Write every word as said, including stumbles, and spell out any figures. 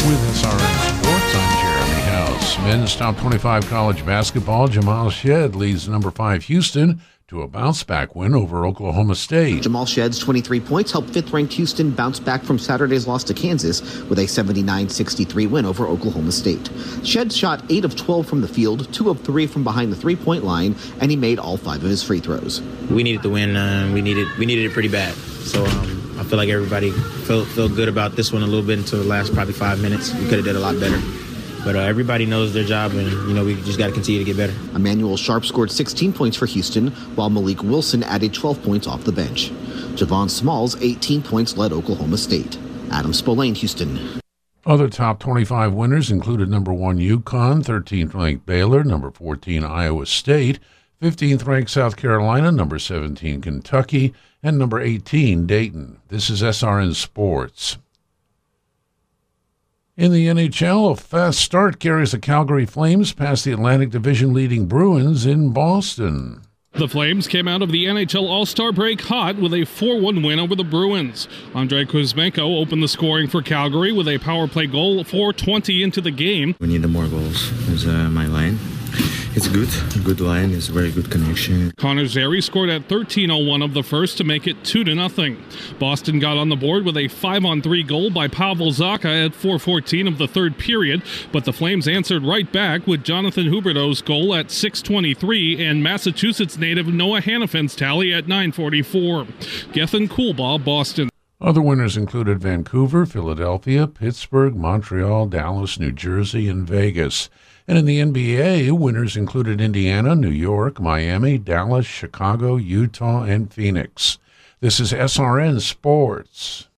With S R N Sports, I'm Jeremy House. Men's top twenty-five college basketball, Jamal Shead leads number five Houston to a bounce-back win over Oklahoma State. Jamal Shead's twenty-three points helped fifth-ranked Houston bounce back from Saturday's loss to Kansas with a seventy-nine sixty-three win over Oklahoma State. Shed shot eight of twelve from the field, two of three from behind the three-point line, and he made all five of his free throws. We needed the win. Uh, we needed we needed it pretty bad. So um, I feel like everybody felt felt good about this one a little bit until the last probably five minutes. We could have did a lot better. But uh, everybody knows their job, and, you know, we just got to continue to get better. Emmanuel Sharp scored sixteen points for Houston, while Malik Wilson added twelve points off the bench. Javon Smalls' eighteen points led Oklahoma State. Adam Spillane, Houston. Other top twenty-five winners included number one UConn, thirteenth-ranked Baylor, number fourteen Iowa State, fifteenth-ranked South Carolina, number seventeen Kentucky, and number eighteen Dayton. This is S R N Sports. In the N H L, a fast start carries the Calgary Flames past the Atlantic Division leading Bruins in Boston. The Flames came out of the N H L All-Star break hot with a four one win over the Bruins. Andrei Kuzmenko opened the scoring for Calgary with a power play goal four twenty into the game. We need more goals as uh, my line. It's good. Good line. It's very good connection. Connor Zary scored at thirteen oh one of the first to make it two to nothing. Boston got on the board with a five on three goal by Pavel Zacha at four fourteen of the third period, but the Flames answered right back with Jonathan Huberdeau's goal at six twenty-three and Massachusetts native Noah Hannafen's tally at nine forty-four. Gethin Coolbaugh, Boston. Other winners included Vancouver, Philadelphia, Pittsburgh, Montreal, Dallas, New Jersey, and Vegas. And in the N B A, winners included Indiana, New York, Miami, Dallas, Chicago, Utah, and Phoenix. This is S R N Sports.